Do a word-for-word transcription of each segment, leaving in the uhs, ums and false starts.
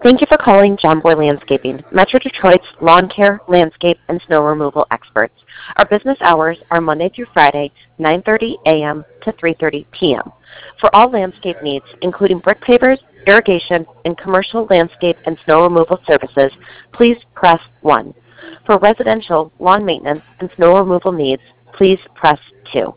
Thank you for calling John Boy Landscaping, Metro Detroit's lawn care, landscape, and snow removal experts. Our business hours are Monday through Friday, nine thirty a m to three thirty p m For all landscape needs, including brick pavers, irrigation, and commercial landscape and snow removal services, please press one. For residential, lawn maintenance, and snow removal needs, please press two.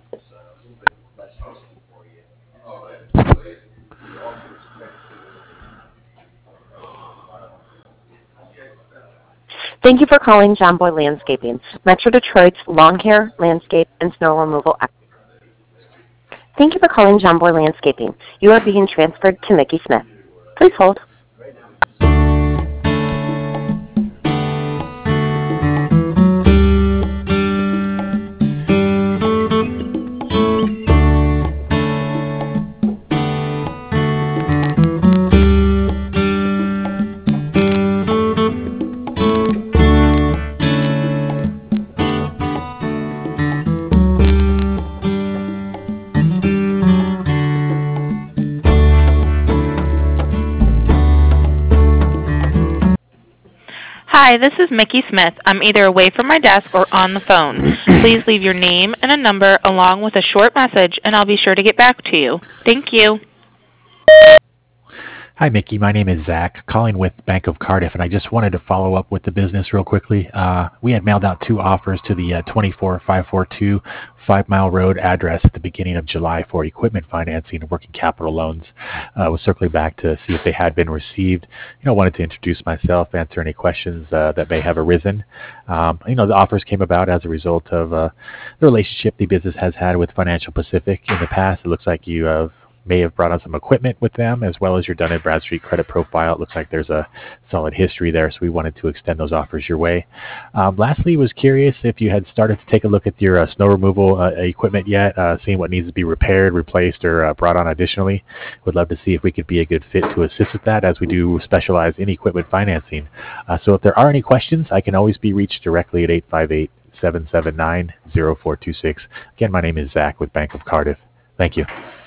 Thank you for calling John Boy Landscaping, Metro Detroit's lawn care, landscape, and snow removal experts. Thank you for calling John Boy Landscaping. You are being transferred to Mickey Smith. Please hold. Hi, this is Mickey Smith. I'm either away from my desk or on the phone. Please leave your name and a number along with a short message, and I'll be sure to get back to you. Thank you. Hi, Mickey. My name is Zach, calling with Bank of Cardiff, and I just wanted to follow up with the business real quickly. Uh, we had mailed out two offers to the uh, twenty-four five forty-two Five Mile Road address at the beginning of July for equipment financing and working capital loans. I uh, was circling back to see if they had been received. You know, wanted to introduce myself, answer any questions uh, that may have arisen. Um, you know, the offers came about as a result of uh, the relationship the business has had with Financial Pacific in the past. It looks like you have may have brought on some equipment with them, as well as your Dun and Bradstreet credit profile. It looks like there's a solid history there, so we wanted to extend those offers your way. Um, lastly, was curious if you had started to take a look at your uh, snow removal uh, equipment yet, uh, seeing what needs to be repaired, replaced, or uh, brought on additionally. Would love to see if we could be a good fit to assist with that, as we do specialize in equipment financing. Uh, so if there are any questions, I can always be reached directly at eight five eight, seven seven nine, zero four two six. Again, my name is Zach with Bank of Cardiff. Thank you.